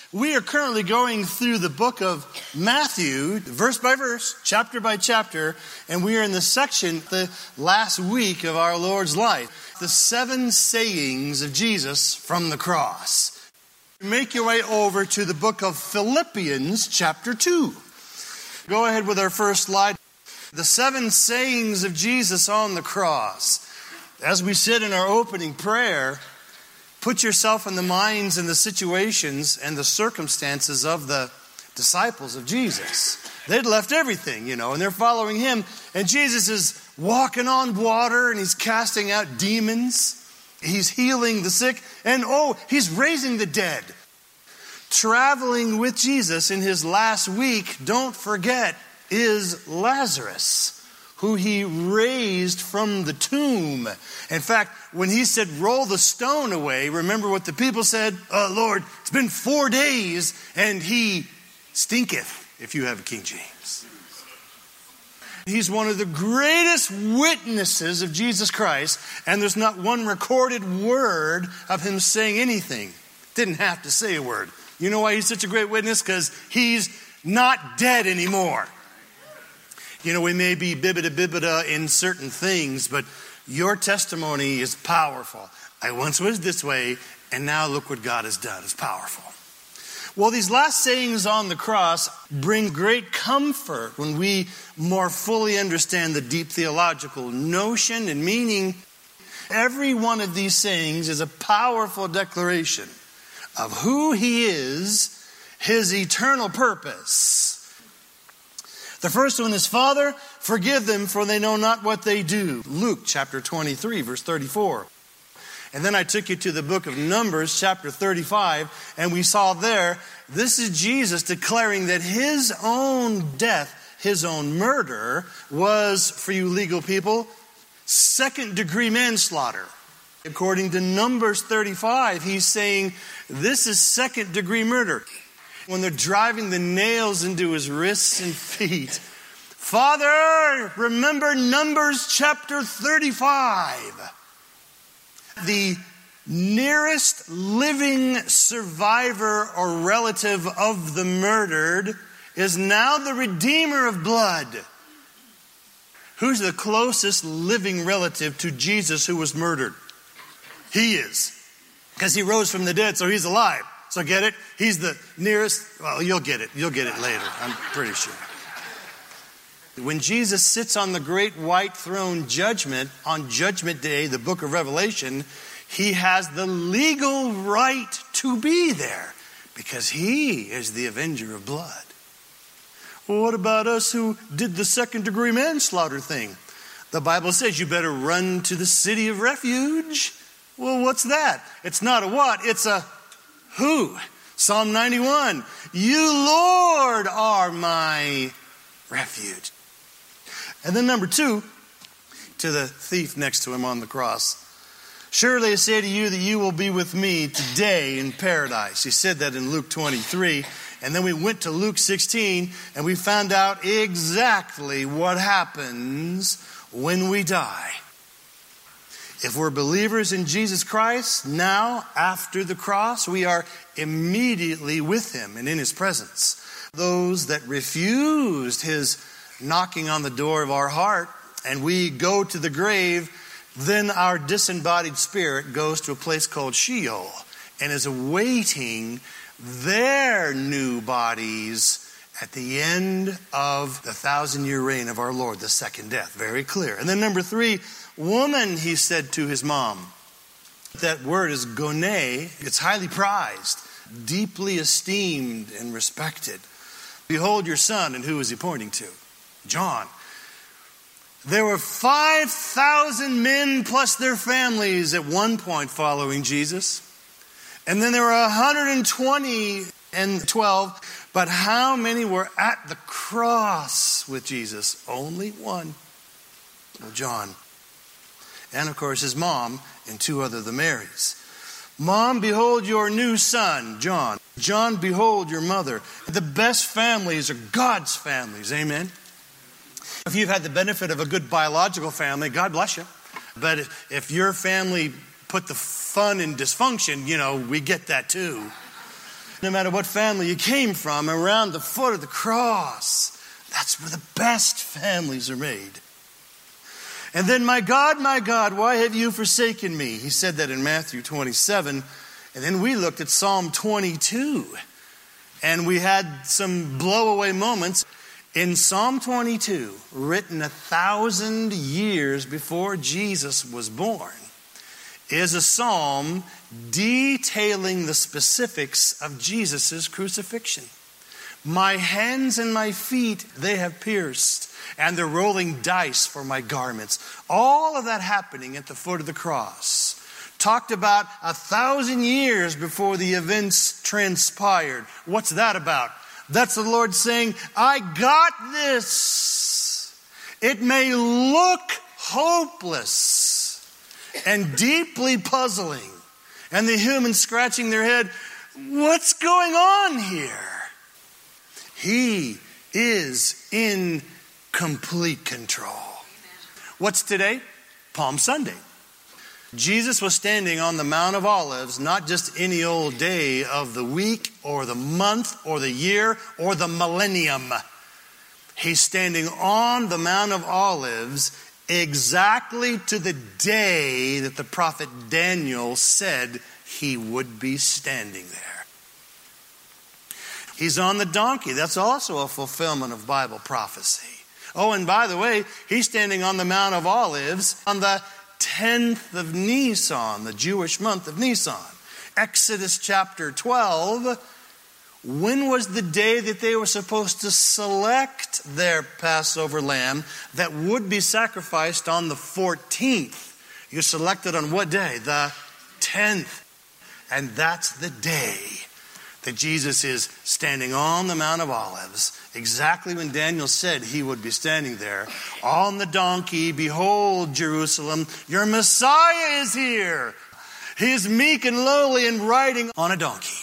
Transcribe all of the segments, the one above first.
We are currently going through the book of Matthew, verse by verse, chapter by chapter, and we are in the section, the last week of our Lord's life, the 7 sayings of Jesus from the cross. Make your way over to the book of Philippians, chapter 2. Go ahead with our first slide. The 7 sayings of Jesus on the cross. As we sit in our opening prayer, put yourself in the minds and the situations and the circumstances of the disciples of Jesus. They'd left everything, and they're following him. And Jesus is walking on water and he's casting out demons. He's healing the sick. And he's raising the dead. Traveling with Jesus in his last week, don't forget, is Lazarus, who he raised from the tomb. In fact, when he said, roll the stone away, remember what the people said? Lord, it's been 4 days and he stinketh, if you have a King James. He's one of the greatest witnesses of Jesus Christ, and there's not one recorded word of him saying anything. Didn't have to say a word. You know why he's such a great witness? Because he's not dead anymore. We may be bibida in certain things, but your testimony is powerful. I once was this way, and now look what God has done. It's powerful. Well, these last sayings on the cross bring great comfort when we more fully understand the deep theological notion and meaning. Every one of these sayings is a powerful declaration of who he is, his eternal purpose. The first one is, Father, forgive them, for they know not what they do. Luke chapter 23, verse 34. And then I took you to the book of Numbers, chapter 35, and we saw there, this is Jesus declaring that his own death, his own murder, was, for you legal people, second-degree manslaughter. According to Numbers 35, he's saying this is second-degree murder. When they're driving the nails into his wrists and feet. Father, remember Numbers chapter 35. The nearest living survivor or relative of the murdered is now the Redeemer of blood. Who's the closest living relative to Jesus who was murdered? He is. Because he rose from the dead, so he's alive. So get it? He's the nearest. Well, you'll get it. You'll get it later. I'm pretty sure. When Jesus sits on the great white throne judgment, on Judgment Day, the book of Revelation, he has the legal right to be there because he is the avenger of blood. Well, what about us who did the second-degree manslaughter thing? The Bible says you better run to the city of refuge. Well, what's that? It's not a what, it's a who? Psalm 91, you, Lord, are my refuge. And then number 2, to the thief next to him on the cross. Surely I say to you that you will be with me today in paradise. He said that in Luke 23. And then we went to Luke 16 and we found out exactly what happens when we die. If we're believers in Jesus Christ, now, after the cross, we are immediately with him and in his presence. Those that refused his knocking on the door of our heart and we go to the grave, then our disembodied spirit goes to a place called Sheol and is awaiting their new bodies at the end of the 1,000-year reign of our Lord, the second death. Very clear. And then number 3, woman, he said to his mom. That word is gone. It's highly prized, deeply esteemed and respected. Behold your son. And who is he pointing to? John. There were 5,000 men plus their families at one point following Jesus. And then there were 120 and 12. But how many were at the cross with Jesus? Only one. Well, John. And of course his mom and 2 other the Marys. Mom, behold your new son, John. John, behold your mother. The best families are God's families. Amen. If you've had the benefit of a good biological family, God bless you. But if your family put the fun in dysfunction, we get that too. No matter what family you came from, around the foot of the cross, that's where the best families are made. And then, my God, why have you forsaken me? He said that in Matthew 27. And then we looked at Psalm 22. And we had some blow-away moments. In Psalm 22, written 1,000 years before Jesus was born, is a psalm detailing the specifics of Jesus' crucifixion. My hands and my feet they have pierced, and they're rolling dice for my garments. All of that happening at the foot of the cross. Talked about 1,000 years before the events transpired. What's that about? That's the Lord saying, I got this. It may look hopeless and deeply puzzling. And the humans scratching their head, what's going on here? He is in complete control. What's today? Palm Sunday. Jesus was standing on the Mount of Olives, not just any old day of the week or the month or the year or the millennium. He's standing on the Mount of Olives exactly to the day that the prophet Daniel said he would be standing there. He's on the donkey. That's also a fulfillment of Bible prophecy. Oh, and by the way, he's standing on the Mount of Olives on the 10th of Nisan, the Jewish month of Nisan. Exodus chapter 12. When was the day that they were supposed to select their Passover lamb that would be sacrificed on the 14th? You selected on what day? The 10th. And that's the day that Jesus is standing on the Mount of Olives, exactly when Daniel said he would be standing there, on the donkey. Behold, Jerusalem, your Messiah is here. He is meek and lowly and riding on a donkey.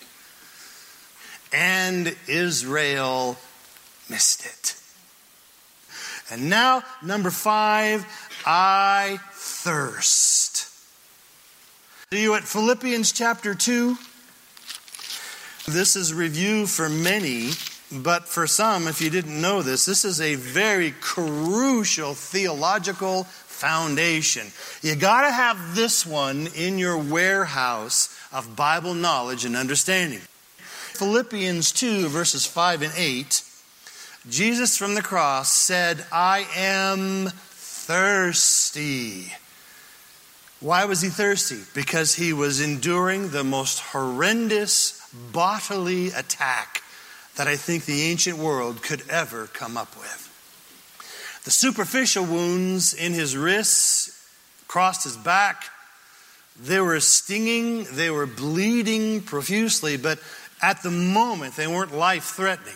And Israel missed it. And now, number 5, I thirst. See you at Philippians chapter 2. This is review for many, but for some, if you didn't know this is a very crucial theological foundation. You got to have this one in your warehouse of Bible knowledge and understanding. Philippians 2, verses 5 and 8, Jesus from the cross said, I am thirsty. Why was he thirsty? Because he was enduring the most horrendous bodily attack that I think the ancient world could ever come up with. The superficial wounds in his wrists, across his back, they were stinging, they were bleeding profusely, but at the moment they weren't life-threatening.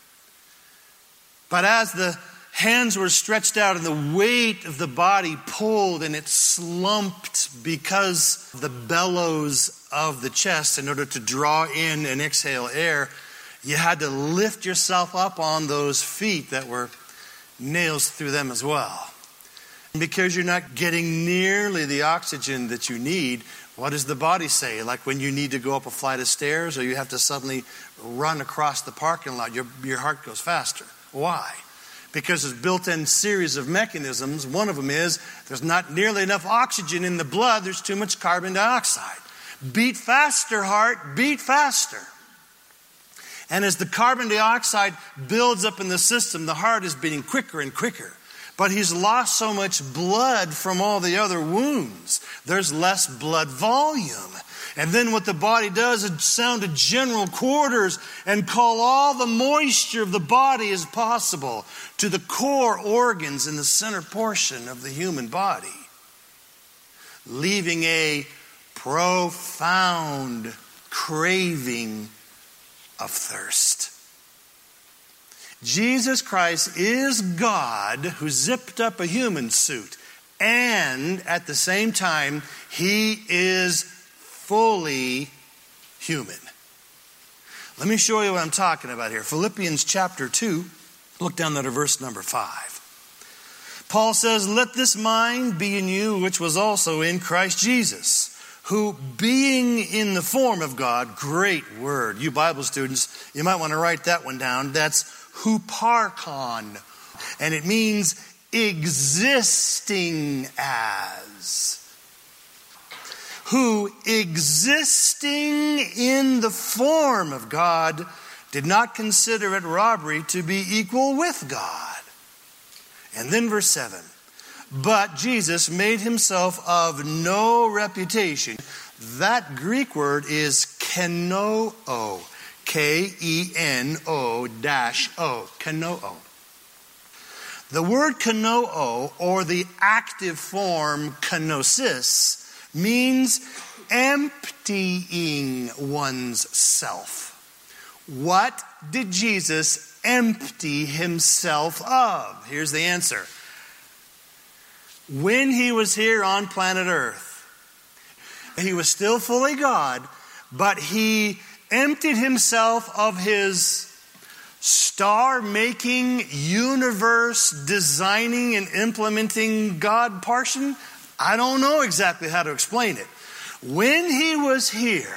But as the hands were stretched out and the weight of the body pulled and it slumped because of the bellows of the chest in order to draw in and exhale air, you had to lift yourself up on those feet that were nails through them as well. And because you're not getting nearly the oxygen that you need, what does the body say? Like when you need to go up a flight of stairs or you have to suddenly run across the parking lot, your heart goes faster. Why? Because there's built-in series of mechanisms. One of them is there's not nearly enough oxygen in the blood. There's too much carbon dioxide. Beat faster, heart. Beat faster. And as the carbon dioxide builds up in the system, the heart is beating quicker and quicker. But he's lost so much blood from all the other wounds. There's less blood volume. And then what the body does is sound to general quarters and call all the moisture of the body as possible to the core organs in the center portion of the human body, leaving a profound craving of thirst. Jesus Christ is God who zipped up a human suit, and at the same time, he is fully human. Let me show you what I'm talking about here. Philippians chapter 2, look down there to verse number 5. Paul says, let this mind be in you, which was also in Christ Jesus, who being in the form of God, great word. You Bible students, you might want to write that one down. That's huparchon. And it means existing as. Who existing in the form of God did not consider it robbery to be equal with God. And then verse 7. But Jesus made himself of no reputation. That Greek word is kenoo. Kenoo-o. Kenoo. The word kenoo, or the active form kenosis, means emptying one's self. What did Jesus empty himself of? Here's the answer. When he was here on planet Earth, he was still fully God, but he emptied himself of his star-making, universe-designing and implementing God portion. I don't know exactly how to explain it. When he was here,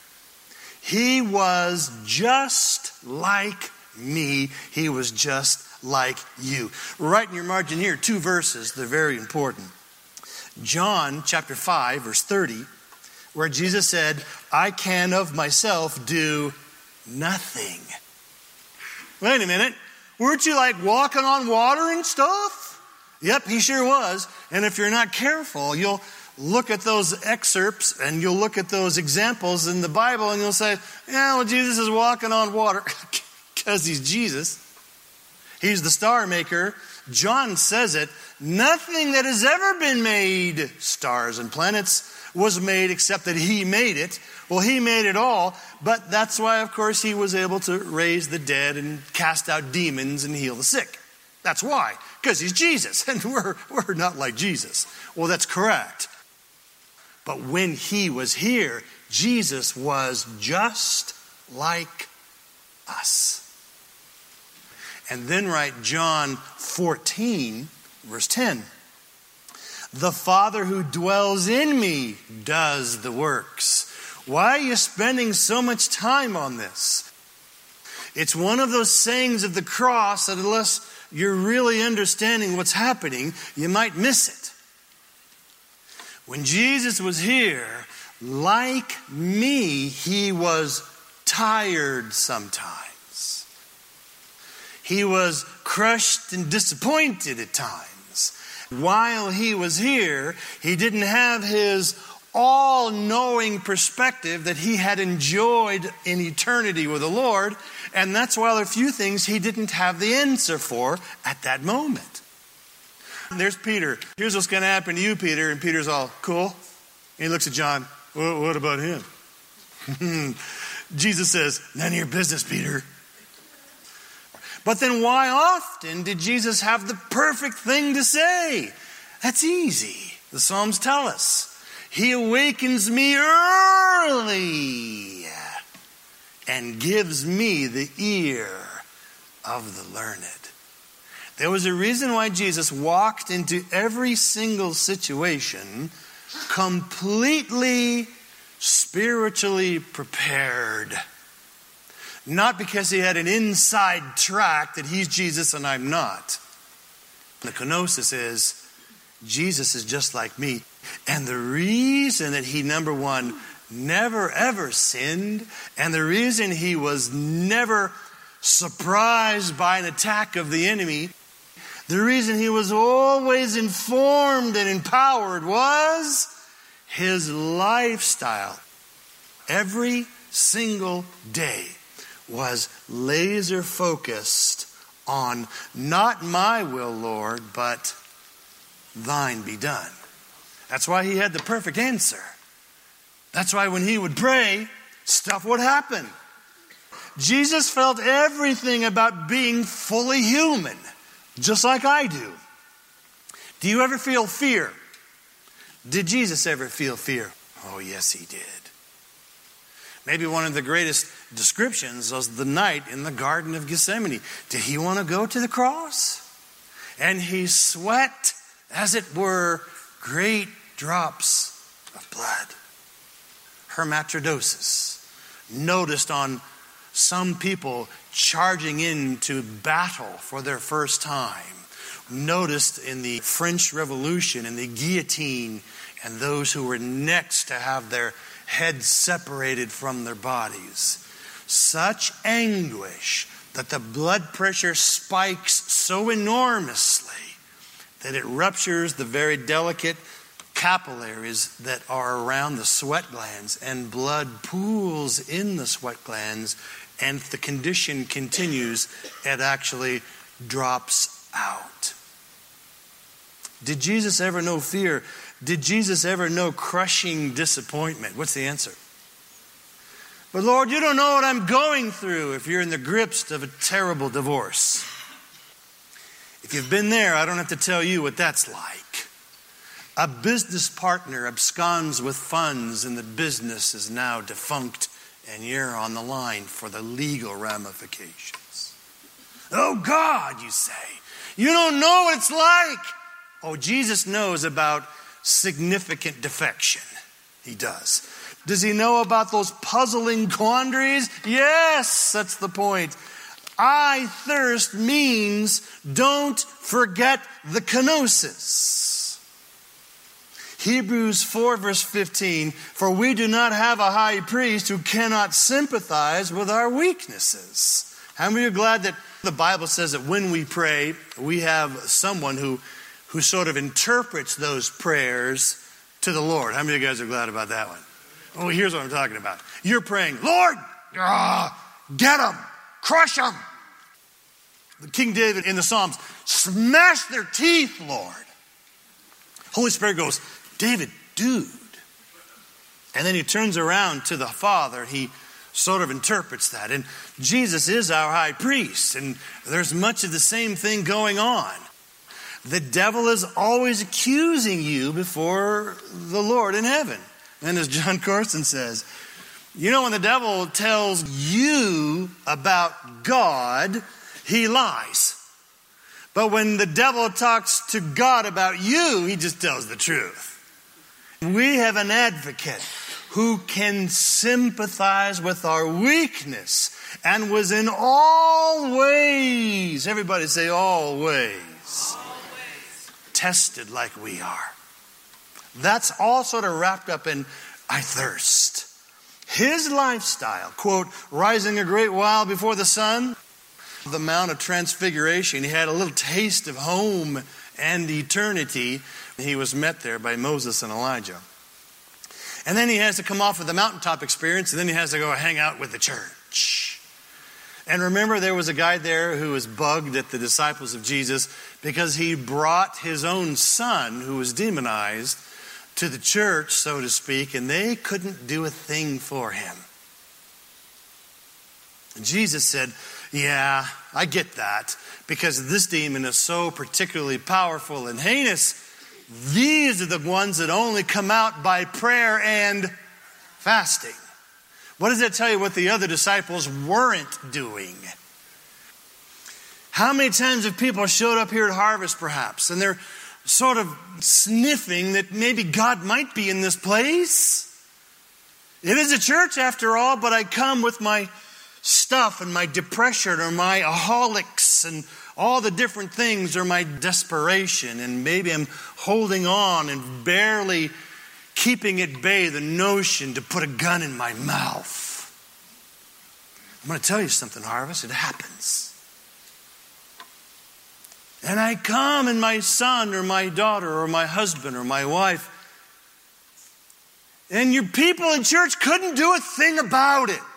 he was just like me. He was just like you. Write in your margin here 2 verses. They're very important. John chapter 5, verse 30, where Jesus said, I can of myself do nothing. Wait a minute. Weren't you like walking on water and stuff? Yep, he sure was. And if you're not careful, you'll look at those excerpts and you'll look at those examples in the Bible and you'll say, yeah, well, Jesus is walking on water because he's Jesus. He's the star maker. John says it. Nothing that has ever been made, stars and planets, was made except that he made it. Well, he made it all, but that's why, of course, he was able to raise the dead and cast out demons and heal the sick. That's why, because he's Jesus, and we're not like Jesus. Well, that's correct. But when he was here, Jesus was just like us. And then write John 14, verse 10. The Father who dwells in me does the works. Why are you spending so much time on this? It's one of those sayings of the cross that unless you're really understanding what's happening, you might miss it. When Jesus was here, like me, he was tired sometimes. He was crushed and disappointed at times. While he was here, he didn't have his all-knowing perspective that he had enjoyed in eternity with the Lord. And that's why there are a few things he didn't have the answer for at that moment. And there's Peter. Here's what's going to happen to you, Peter. And Peter's all, cool. And he looks at John. Well, what about him? Jesus says, none of your business, Peter. But then why often did Jesus have the perfect thing to say? That's easy. The Psalms tell us. He awakens me early and gives me the ear of the learned. There was a reason why Jesus walked into every single situation completely spiritually prepared. Not because he had an inside track that he's Jesus and I'm not. The kenosis is, Jesus is just like me. And the reason that he, number one, never ever sinned, and the reason he was never surprised by an attack of the enemy, the reason he was always informed and empowered was his lifestyle. Every single day was laser focused on not my will, Lord, but thine be done. That's why he had the perfect answer. That's why when he would pray, stuff would happen. Jesus felt everything about being fully human, just like I do. Do you ever feel fear? Did Jesus ever feel fear? Oh, yes, he did. Maybe one of the greatest descriptions was the night in the Garden of Gethsemane. Did he want to go to the cross? And he sweat, as it were, great drops of blood. hermaphroditus, noticed on some people charging into battle for their first time, noticed in the French Revolution and the guillotine, and those who were next to have their heads separated from their bodies. Such anguish that the blood pressure spikes so enormously that it ruptures the very delicate capillaries that are around the sweat glands, and blood pools in the sweat glands, and if the condition continues, it actually drops out. Did Jesus ever know fear? Did Jesus ever know crushing disappointment? What's the answer? But Lord, you don't know what I'm going through if you're in the grips of a terrible divorce. If you've been there, I don't have to tell you what that's like. A business partner absconds with funds and the business is now defunct and you're on the line for the legal ramifications. Oh God, you say, you don't know what it's like. Oh, Jesus knows about significant defection. He does. Does he know about those puzzling quandaries? Yes, that's the point. I thirst means don't forget the kenosis. Hebrews 4 verse 15, for we do not have a high priest who cannot sympathize with our weaknesses. How many are glad that the Bible says that when we pray, we have someone who sort of interprets those prayers to the Lord? How many of you guys are glad about that one? Oh, here's what I'm talking about. You're praying, Lord, get them, crush them. King David in the Psalms, smash their teeth, Lord. Holy Spirit goes, David, dude. And then he turns around to the Father. He sort of interprets that. And Jesus is our high priest. And there's much of the same thing going on. The devil is always accusing you before the Lord in heaven. And as John Corson says, you know, when the devil tells you about God, he lies. But when the devil talks to God about you, he just tells the truth. We have an advocate who can sympathize with our weakness and was in all ways, everybody say all ways, tested like we are. That's all sort of wrapped up in I thirst. His lifestyle, quote, rising a great while before the sun, the Mount of Transfiguration, he had a little taste of home and eternity. He was met there by Moses and Elijah. And then he has to come off of the mountaintop experience, and then he has to go hang out with the church. And remember, there was a guy there who was bugged at the disciples of Jesus because he brought his own son, who was demonized, to the church, so to speak, and they couldn't do a thing for him. And Jesus said, yeah, I get that, because this demon is so particularly powerful and heinous. These are the ones that only come out by prayer and fasting. What does that tell you what the other disciples weren't doing? How many times have people showed up here at Harvest perhaps, and they're sort of sniffing that maybe God might be in this place? It is a church after all, but I come with my stuff and my depression or my aholics and all the different things, or my desperation, and maybe I'm holding on and barely keeping at bay the notion to put a gun in my mouth. I'm going to tell you something, Harvest. It happens. And I come, and my son or my daughter or my husband or my wife, and your people in church couldn't do a thing about it.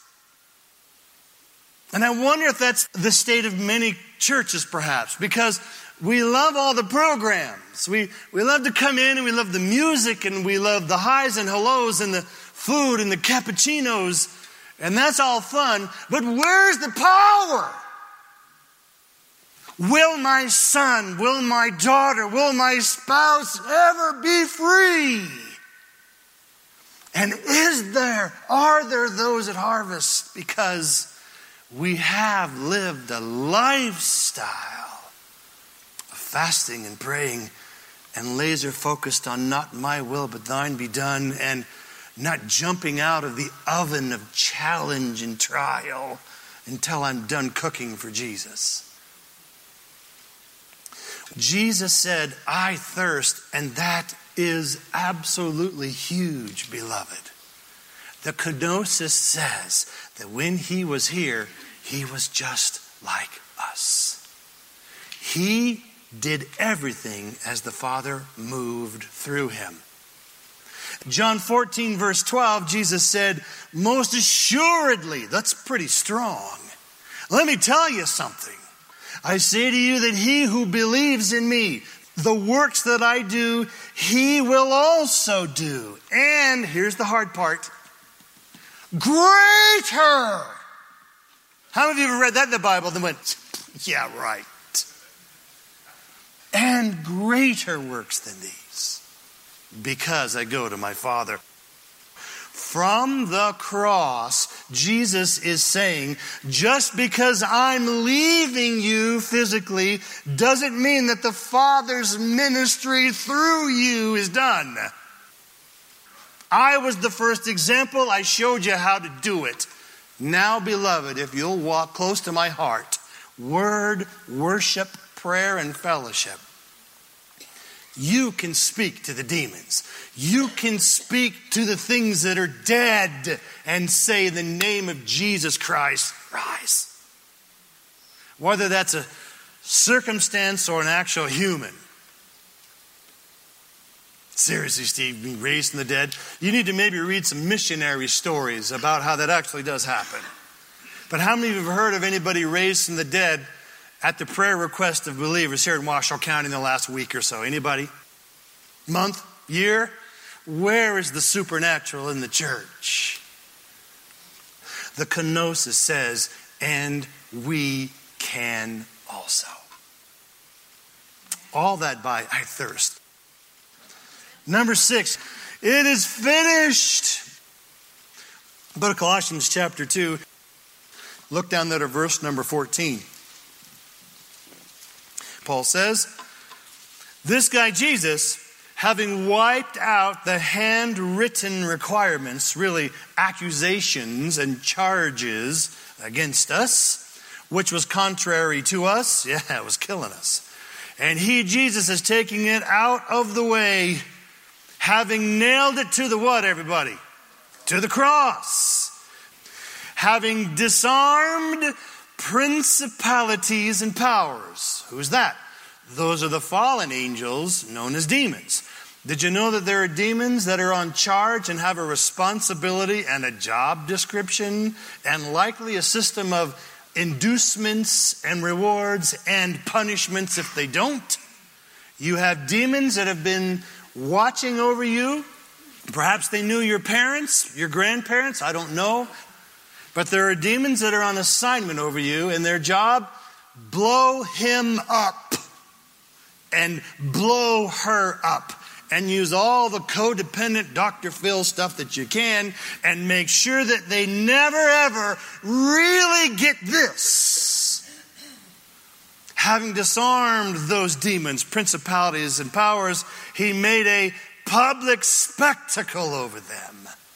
And I wonder if that's the state of many churches perhaps, because we love all the programs. We love to come in and we love the music and we love the highs and hellos and the food and the cappuccinos, and that's all fun, but where's the power? Will my son, will my daughter, will my spouse ever be free? And are there those at Harvest? Because we have lived a lifestyle of fasting and praying and laser focused on not my will but thine be done, and not jumping out of the oven of challenge and trial until I'm done cooking for Jesus. Jesus said, I thirst, and that is absolutely huge, beloved. The kenosis says that when he was here, he was just like us. He did everything as the Father moved through him. John 14, verse 12, Jesus said, most assuredly, that's pretty strong. Let me tell you something. I say to you that he who believes in me, the works that I do, he will also do. And here's the hard part. Greater. How many of you have ever read that in the Bible and went, yeah, right. And greater works than these, because I go to my Father. From the cross, Jesus is saying, just because I'm leaving you physically doesn't mean that the Father's ministry through you is done. I was the first example. I showed you how to do it. Now, beloved, if you'll walk close to my heart, word, worship, prayer, and fellowship, you can speak to the demons. You can speak to the things that are dead and say, in the name of Jesus Christ, rise. Whether that's a circumstance or an actual human. Seriously, Steve, being raised from the dead, you need to maybe read some missionary stories about how that actually does happen. But how many of you have heard of anybody raised from the dead at the prayer request of believers here in Washoe County in the last week or so? Anybody? Month? Year? Where is the supernatural in the church? The kenosis says, and we can also. All that by I thirst. Number 6, it is finished. Go to Colossians chapter 2. Look down there to verse number 14. Paul says, this guy Jesus, having wiped out the handwritten requirements, really accusations and charges against us, which was contrary to us, it was killing us. And he, Jesus, is taking it out of the way, having nailed it to the what, everybody? To the cross. Having disarmed principalities and powers. Who's that? Those are the fallen angels known as demons. Did you know that there are demons that are on charge and have a responsibility and a job description and likely a system of inducements and rewards and punishments if they don't? You have demons that have been watching over you. Perhaps they knew your parents, your grandparents, I don't know. But there are demons that are on assignment over you, and their job, blow him up and blow her up. And use all the codependent Dr. Phil stuff that you can and make sure that they never ever really get this. Having disarmed those demons, principalities, and powers, he made a public spectacle over them.